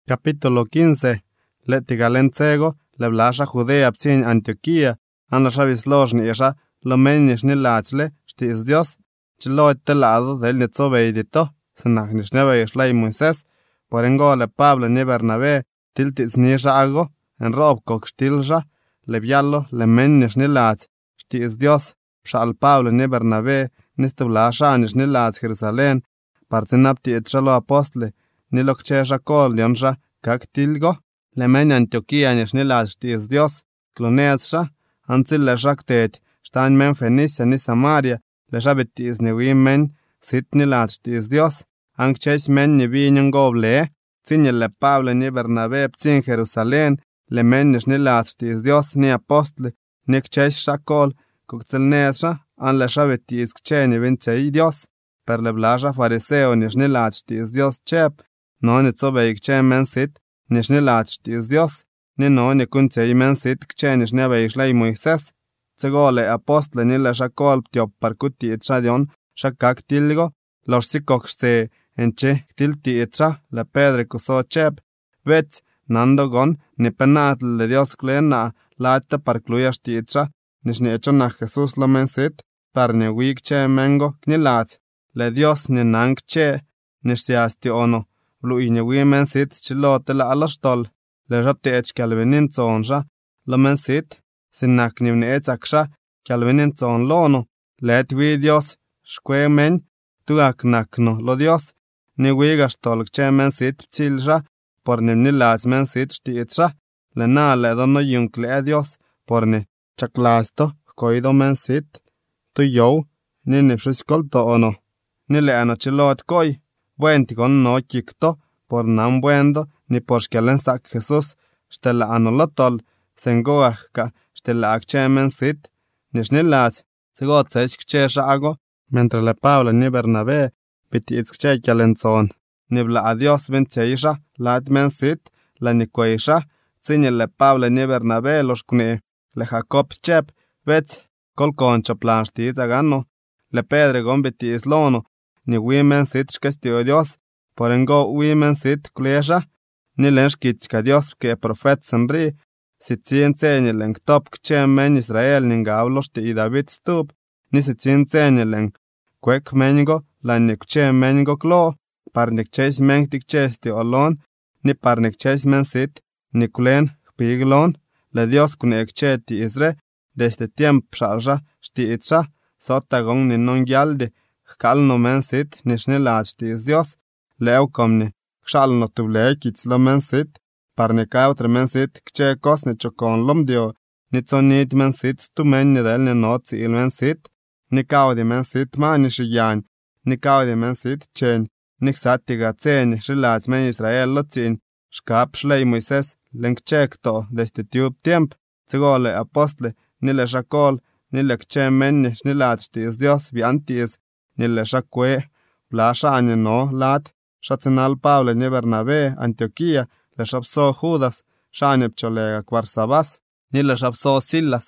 Capítulo 15. Letigalentsego, leblasha Judea ptsin Antioquía, anlasha visloshni esha, lomenish ni lachle, shtiz Dios, chilo telado del netzobeidito, senachnish nebeish Moisés, porengole Pablo ni Bernabé, tiltis nisha algo, en rob coxtilsha, levialo, lemenish ni lach, shtiz Dios, pshal Pablo ni Bernabé, nisteblasha nish ni lach Jerusalén, partinapti etshalo apostle, nilokchesha kol yonsha kak tilgo, lemen Antioquía nish nilach shtiz Dios, cloneatsha, antzil leshaktet, shtan men Fenicia ni Samaria, leshabetiz niwim men, sit nilach shtiz Dios, angches men nivinyon goble, tsinyele Pablo ni Bernabé ptsin Jerusalén, lemen nish nilach shtiz Dios ni apostle, nikches shakol, kukzelnesha, an leshabetiz kche nivinchei Dios, per leblasha fariseo nish nilach shtiz Dios chep, no ni tzobeik che men sit, nish nilach shtiz Dios, ni no ni kunchei men sit kche nish nebeik shlei Moisés, tsegole apostle ni leshakol ptiop parkuti etshadion, shakak tilgo, los sikokste enche tilti etcha, la pedre kuso chep, vets, nandogon, ni penatl de Dios klena, lata parkluya shtitcha, nish ni echo na Jesús lo men sit, par ni wik che mengo knilach, le Dios ni nang che, nish siasti ono, blu i ni wimen sit chilote la alastol, le rapte ech kalvenin tsonsha, lo men sit, sinak ni vne etzaksha, kalvenin tson lono, let wi Dios, shkwe men, tuak nakno lo Dios, ni wigastol che men sit pchilsha, por ni nilach men sit shtitsha, le na le dono yunkle Dios, por ni chaklasto, koido men sit, tu yow, ni nipshuskol ono, ni le ano chilot koi, buentikon no kikto, por nan buendo, ni por shkelen sak Jesús, shtela anolotol, sengoachka, shtela akchemen sit, nish nilach, sigot sech kchesha ago, mientras le Pablo ni Bernabé, piti itzkche kyalenzon, nibla a Dios bencheisha, lat men sit, la nikweisha, zinye le Pablo ni Bernabé los kune, le Jacob chep, vets, kolkoncha plan shtiz agano, le Pedre gombiti islono, ni women sit shkestio Dios, porengo women sit klesha, ni lenshkichka Dios que profet senri, sitzin tsenye leng top kche men Israel ningablos ti David stup, ni sitzin tsenye leng kwek mengo, la nikche mengo klo, par nikches meng tikches ti olon, ni par nikches men sit, ni kulen piglon, le Dios kunekche ti Isre, desde tiemp shalja, shti itcha, sota gong ni non gyalde, kalno men sit, nishnilach ti Dios, leo komni, kshalno tuble kitzlo men sit, par nekautre men sit, kche kos ni chokon lomdio, ni tsonit men sit, tu men nidel ni notzi il men sit, ni kaudi men sit ma ni shiyan, ni kaudi men sit chen, ni ksatiga tsen, shilach men Israel lotzin, shkap shlei Moisés, lenkchekto, desde tiub tiemp, tsegole apostle, ni le shakol, ni le kche men ni lach tis Dios viantis, ni le shakwe, blasha anye no lat, shatzenal Pablo ni Bernabé, Antioquía, le shapso Judas, shanep cholega Barsabás, ni le shapso Silas,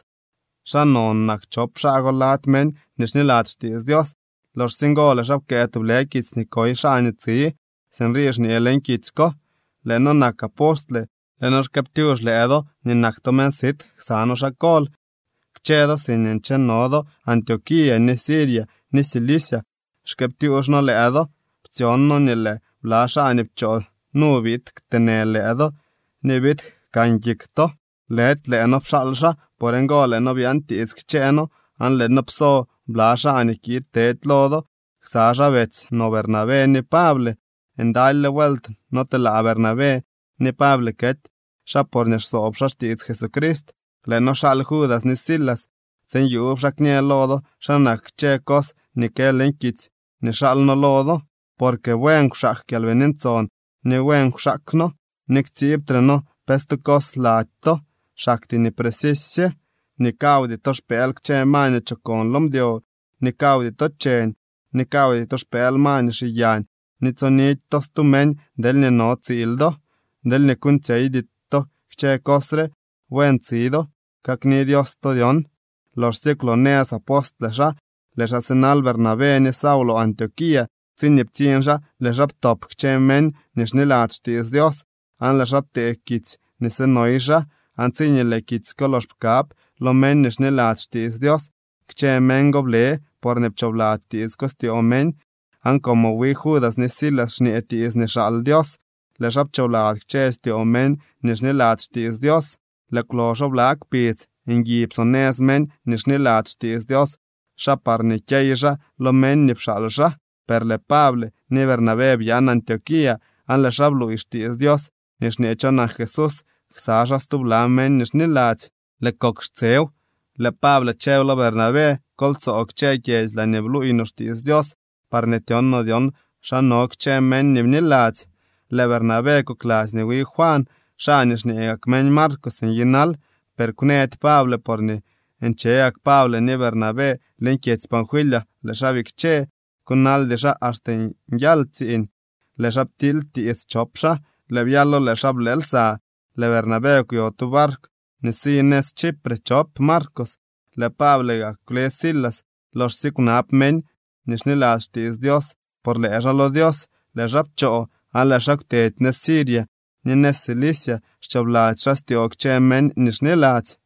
shanon nak chop shago lat men, ni lach tis Dios, los singo le shapke tublekits ni koi shanetzi, senrish ni elenkitsko, le no nak apostle, le nos captius le edo, ni naktomen sit, sano shakol, kchedo sin enchen nodo, Antioquía, ni Siria, ni Cilicia, shkeptius no le edo, ptionno ni le blasha anipcho, nubit ktene le edo, ni bit kanjikto, let le eno pshalsha, porengo le no vianti iskcheno, an le no pso, blasha anikit tet lodo, xasha vets no Bernabé ni Pable, en dalle welt no te la Bernabé, ni Pable ket, sha por nesop shastit Jesucrist, le no shal Judas ni Silas, sen yub shaknie lodo, shanak chekos, ni ke lenkits, ni shal no lodo, porque buen shak kialvenintzon, ni buen shakno, ni ktibtreno, pestukos lato, shakti ni presisye, ni kaudi to spel kche mane chokon lomdio, ni kaudi to chen, ni kaudi to spel mane shiyan, ni tsonit to stumen del ni no zildo, del ni kuncheidito kche kosre, buen zido, kak ni Dios to dion, los cicloneas apostlesha, les asenal Bernabé ni Saulo Antioquía, ziniptiensha, les raptop kche men, nishnilach tis Dios, an la xapte kits ni senoisha, an tsiñele kits kolos pkap, lo men ni xnilat xtiis Dios, kche men goble, por ne pchoblat tiis kostio men, an como wi Judas ni Silas ni etiis ni xal Dios, le xapchoblat kche stio men ni xnilat xtiis Dios, le closho blak pits, in gipsones men ni xnilat xtiis Dios, xapar ni kyeisha lo men ni pxalsha, per le Pable ni Bernabé bian Antioquía, an le xablu ixtiis Dios, ni xniechon an Jesús, xasha stubla men ni xnilat, le kokxtsew, le Pable chew lo Bernabé, kolzo okche kies la neblu inoxtiis Dios, par netion no dion, xa no kche men ni bnilat, le Bernabé koklas ni wi Juan, xa ni xniegak men Marcos en yinal, per kunet Pable por ni encheak Pable ni Bernabé, len kiets Panfilia, le xabik che, kunal de xa hasta yaltzin, le xabtil tiis chopxa, le bialo le xablelsa, le Bernabé kuyo tu barco, ni sines Chipre chop Marcos, le Pable ga kule Silas, los sikunap men, ni xnilat xtiis Dios, por le lo Dios, le xabcho, an le xaktet ne Siria, ni ne Cilicia, xchablat xastiok che men ni xnilat.